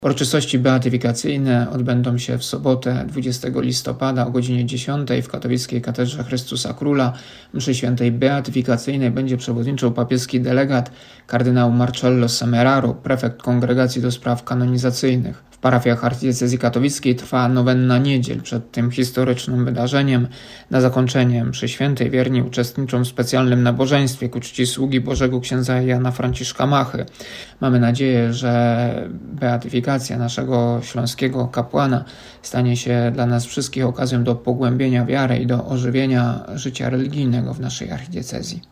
Uroczystości beatyfikacyjne odbędą się w sobotę 20 listopada o godzinie 10 w katowickiej Katedrze Chrystusa Króla. Mszy świętej beatyfikacyjnej będzie przewodniczył papieski delegat kardynał Marcello Semeraro, prefekt Kongregacji do Spraw Kanonizacyjnych. W parafiach archidiecezji katowickiej trwa nowenna niedziel przed tym historycznym wydarzeniem. Na zakończenie mszy świętej wierni uczestniczą w specjalnym nabożeństwie ku czci sługi Bożego księdza Jana Franciszka Machy. Mamy nadzieję, że beatyfikacja naszego śląskiego kapłana stanie się dla nas wszystkich okazją do pogłębienia wiary i do ożywienia życia religijnego w naszej archidiecezji.